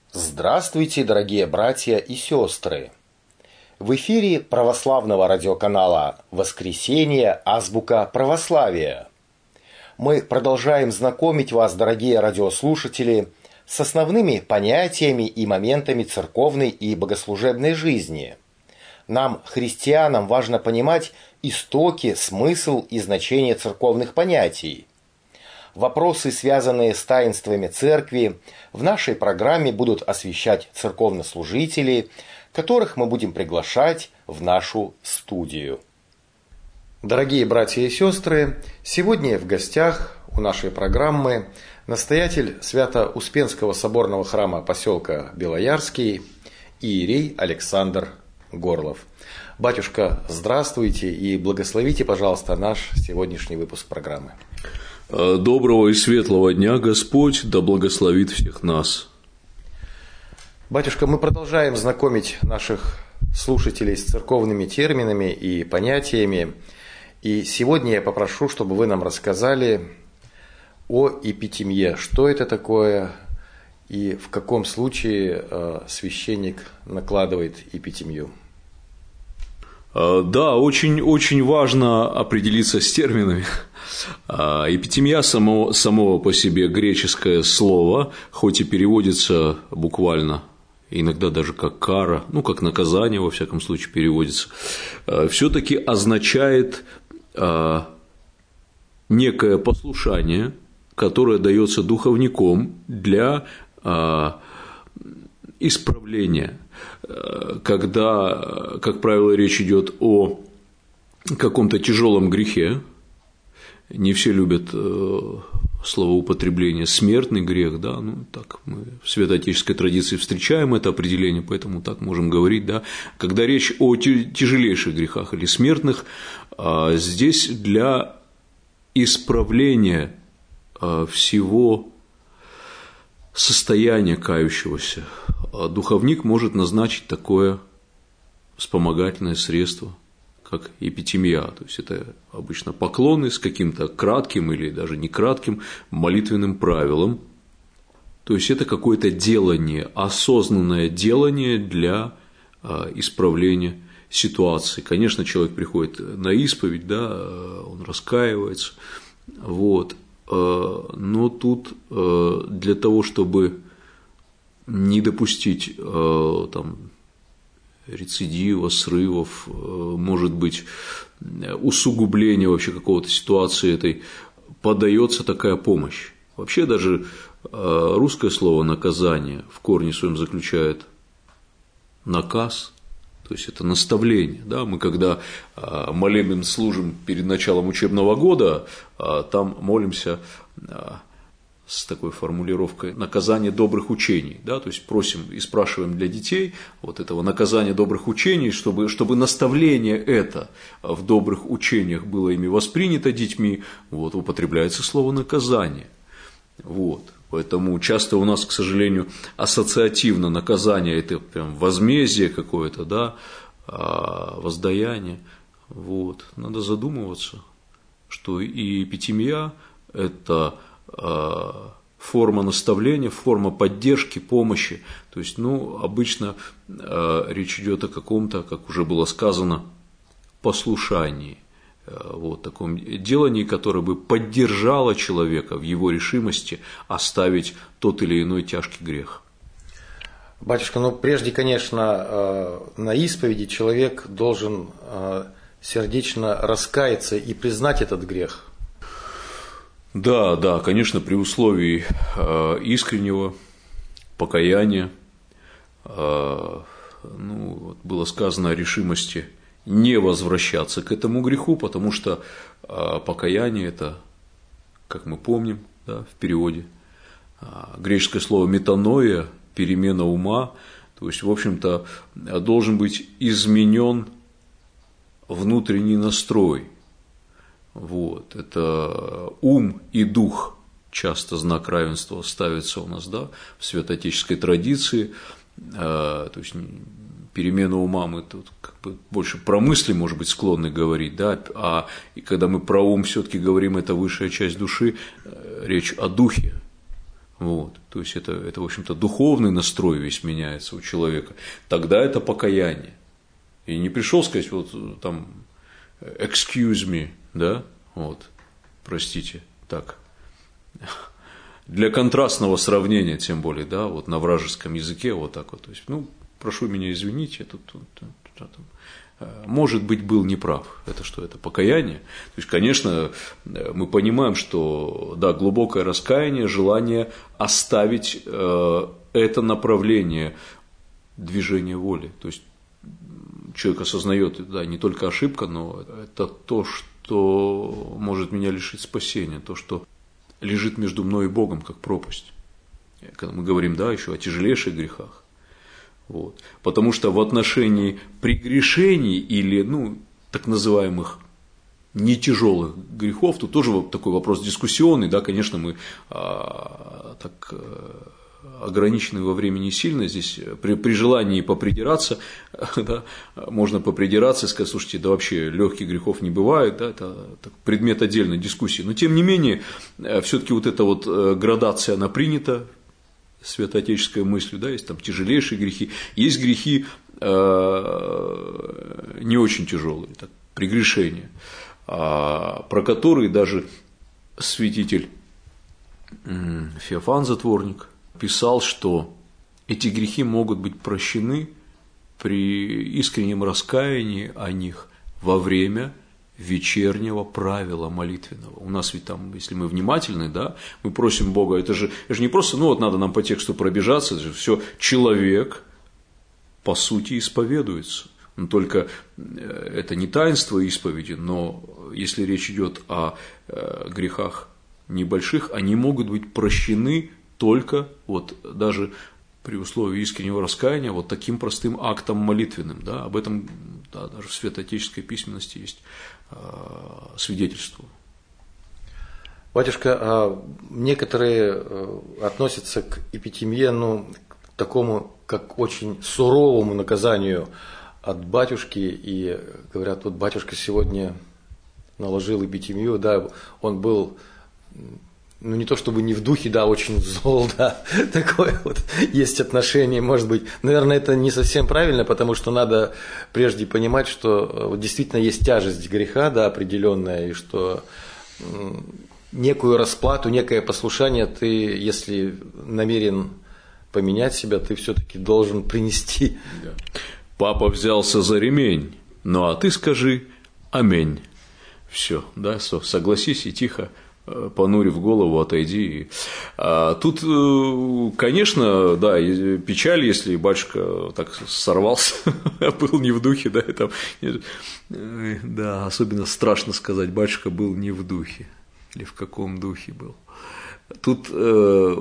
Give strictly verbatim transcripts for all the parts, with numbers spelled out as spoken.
Здравствуйте, дорогие братья и сестры! В эфире православного радиоканала «Воскресенье. Азбука православия». Мы продолжаем знакомить вас, дорогие радиослушатели, с основными понятиями и моментами церковной и богослужебной жизни. Нам, христианам, важно понимать истоки, смысл и значение церковных понятий. Вопросы, связанные с таинствами церкви, в нашей программе будут освещать церковнослужители, которых мы будем приглашать в нашу студию. Дорогие братья и сестры, сегодня в гостях у нашей программы настоятель Свято-Успенского соборного храма поселка Белоярский иерей Александр Горлов. Батюшка, здравствуйте и благословите, пожалуйста, наш сегодняшний выпуск программы. Доброго и светлого дня, Господь, да благословит всех нас. Батюшка, мы продолжаем знакомить наших слушателей с церковными терминами и понятиями. И сегодня я попрошу, чтобы вы нам рассказали о эпитемье. Что это такое и в каком случае священник накладывает эпитемью? Да, очень, очень важно определиться с терминами. Эпитемия само, само по себе греческое слово, хоть и переводится буквально, иногда даже как кара, ну, как наказание, во всяком случае, переводится, все-таки означает некое послушание, которое дается духовником для исправления, когда, как правило, речь идет о каком-то тяжелом грехе. Не все любят словоупотребление «смертный грех», да, ну, так мы в святоотеческой традиции встречаем это определение, поэтому так можем говорить, да. Когда речь о тяжелейших грехах или смертных, здесь для исправления всего состояния кающегося духовник может назначить такое вспомогательное средство, как эпитемия, то есть это обычно поклоны с каким-то кратким или даже не кратким молитвенным правилом, то есть это какое-то делание, осознанное делание для исправления ситуации. Конечно, человек приходит на исповедь, да, он раскаивается, вот, но тут для того, чтобы не допустить там рецидива, срывов, может быть, усугубления вообще какого-то ситуации этой, подается такая помощь. Вообще даже русское слово «наказание» в корне своем заключает наказ, то есть это наставление. Да? Мы когда молебен служим перед началом учебного года, там молимся с такой формулировкой «наказание добрых учений», да, то есть просим и спрашиваем для детей вот этого наказания добрых учений, чтобы, чтобы наставление это в добрых учениях было ими воспринято детьми, вот, употребляется слово «наказание». Вот. Поэтому часто у нас, к сожалению, ассоциативно наказание – это прям возмездие какое-то, да, воздаяние. Вот. Надо задумываться, что и эпитемия – это форма наставления, форма поддержки, помощи. То есть, ну, обычно э, речь идет о каком-то, как уже было сказано, послушании, э, вот, таком делании, которое бы поддержало человека в его решимости оставить тот или иной тяжкий грех. Батюшка, ну, прежде, конечно, э, на исповеди человек должен э, сердечно раскаяться и признать этот грех. Да, да, конечно, при условии искреннего покаяния, ну, вот было сказано о решимости не возвращаться к этому греху, потому что покаяние – это, как мы помним, да, в переводе, греческое слово метаноия, перемена ума, то есть, в общем-то, должен быть изменен внутренний настрой. Вот, это ум и дух, часто знак равенства ставится у нас, да, в святоотеческой традиции, то есть перемена ума мы тут как бы больше про мысли, может быть, склонны говорить, да, а и когда мы про ум все-таки говорим, это высшая часть души, речь о духе, Вот. То есть это, это, в общем-то, духовный настрой весь меняется у человека. Тогда это покаяние. И не пришел сказать, вот там, excuse me, да, вот, простите, так. Для контрастного сравнения, тем более, да, вот на вражеском языке, вот так вот, то есть, ну, прошу меня извинить, я тут, тут, тут, тут, может быть, был неправ. Это что, это покаяние? То есть, конечно, мы понимаем, что, да, глубокое раскаяние, желание оставить э, это направление движения воли. То есть, человек осознает, да, не только ошибка, но это то, что может меня лишить спасения, то, что лежит между мной и Богом, как пропасть. Когда мы говорим, да, еще о тяжелейших грехах. Вот. Потому что в отношении прегрешений или, ну, так называемых нетяжелых грехов, тут тоже такой вопрос дискуссионный, да, конечно, мы а, так ограничены во времени сильно, здесь при, при желании попридираться, да, можно попридираться и сказать, слушайте, да вообще легких грехов не бывает, да, это предмет отдельной дискуссии, но тем не менее, все-таки вот эта вот градация, она принята, святоотеческой мыслью, да, есть там тяжелейшие грехи, есть грехи э, не очень тяжелые, так, прегрешения, а, про которые даже святитель Феофан Затворник писал, что эти грехи могут быть прощены при искреннем раскаянии о них во время вечернего правила молитвенного. У нас ведь там, если мы внимательны, да, мы просим Бога, это же, это же не просто, ну вот надо нам по тексту пробежаться, это же все человек по сути исповедуется. Но только это не таинство исповеди, но если речь идет о грехах небольших, они могут быть прощены только вот даже при условии искреннего раскаяния вот таким простым актом молитвенным. Да, об этом, да, даже в святоотеческой письменности есть э, свидетельство. Батюшка, а некоторые относятся к эпитимье, ну, к такому, как очень суровому наказанию от батюшки, и говорят, вот батюшка сегодня наложил эпитимию, да, он был, ну, не то чтобы не в духе, да, очень зол, да, такое вот есть отношение, может быть. Наверное, это не совсем правильно, потому что надо прежде понимать, что вот действительно есть тяжесть греха, да, определенная, и что некую расплату, некое послушание ты, если намерен поменять себя, ты все-таки должен принести. Папа взялся за ремень, ну а ты скажи аминь. Все, да, согласись и тихо, понурив голову, отойди. А тут, конечно, да, печаль, если батюшка так сорвался, был не в духе, да, там, да, особенно страшно сказать, батюшка был не в духе, или в каком духе был. Тут э,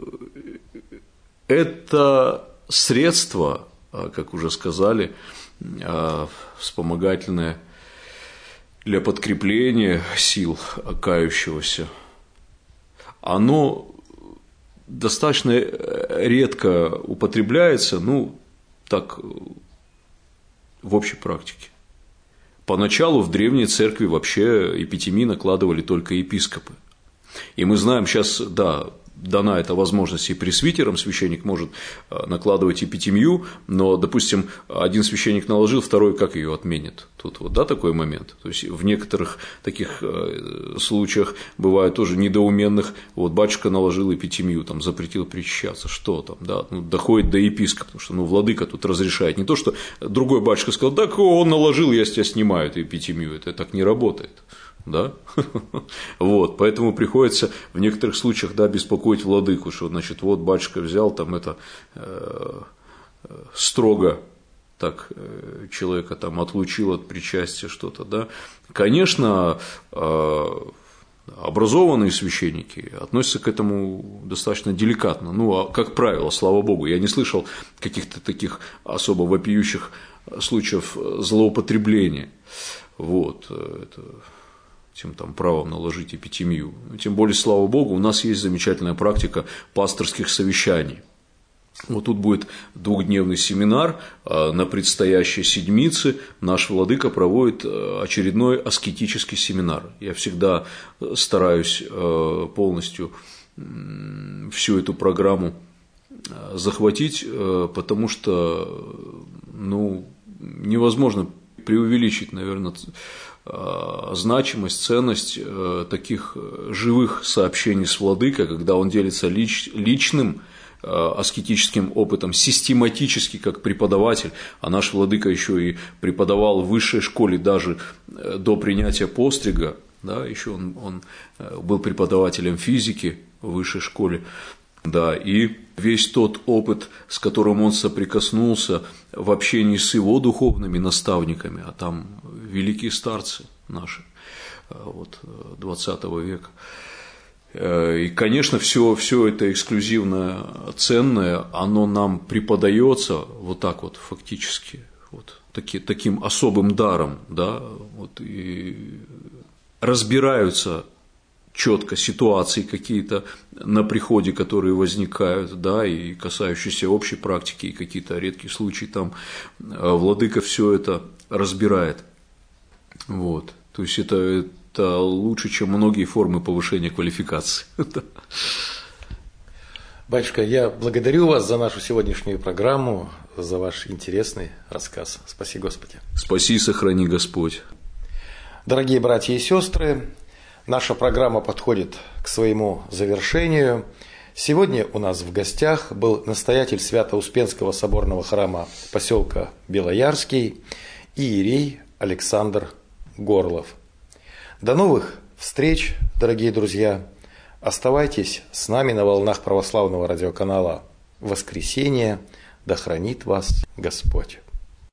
это средство, как уже сказали, вспомогательное для подкрепления сил кающегося, оно достаточно редко употребляется, ну, так, в общей практике. Поначалу в древней церкви вообще эпитимии накладывали только епископы. И мы знаем сейчас, да, дана эта возможность и пресвитерам, священник может накладывать эпитимию, но, допустим, один священник наложил, второй как ее отменит? Тут вот, да, такой момент. То есть в некоторых таких случаях бывает тоже недоуменных, вот батюшка наложил эпитимию, там, запретил причащаться, что там, да, ну, доходит до епископа, потому что, ну, владыка тут разрешает, не то, что другой батюшка сказал, так он наложил, я с тебя снимаю эту эпитимию, это так не работает. Да? Вот, поэтому приходится в некоторых случаях, да, беспокоить владыку, что, значит, вот батюшка взял там это э, строго так э, человека там отлучил от причастия что-то, да. Конечно, э, образованные священники относятся к этому достаточно деликатно, ну, а как правило, слава Богу, я не слышал каких-то таких особо вопиющих случаев злоупотребления, вот, это... тем там правом наложить эпитимию. Тем более, слава Богу, у нас есть замечательная практика пасторских совещаний. Вот тут будет двухдневный семинар на предстоящей седмице. Наш владыка проводит очередной аскетический семинар. Я всегда стараюсь полностью всю эту программу захватить, потому что, ну, невозможно преувеличить, наверное, значимость, ценность таких живых сообщений с владыкой, когда он делится лич, личным аскетическим опытом, систематически как преподаватель, а наш владыка еще и преподавал в высшей школе даже до принятия пострига, да, еще он, он был преподавателем физики в высшей школе, да, и весь тот опыт, с которым он соприкоснулся в общении с его духовными наставниками, а там великие старцы наши вот, двадцатого века. И, конечно, все, все это эксклюзивное, ценное, оно нам преподается вот так вот фактически, вот, таки, таким особым даром, да, вот, и разбираются четко ситуации какие-то на приходе, которые возникают, да, и касающиеся общей практики, и какие-то редкие случаи там владыка все это разбирает. Вот. То есть это, это лучше, чем многие формы повышения квалификации. Батюшка, я благодарю вас за нашу сегодняшнюю программу, за ваш интересный рассказ. Спаси Господи. Спаси и сохрани Господь. Дорогие братья и сестры, наша программа подходит к своему завершению. Сегодня у нас в гостях был настоятель Свято-Успенского соборного храма поселка Белоярский, иерей Александр Горлов. До новых встреч, дорогие друзья! Оставайтесь с нами на волнах православного радиоканала «Воскресение». Да хранит вас Господь!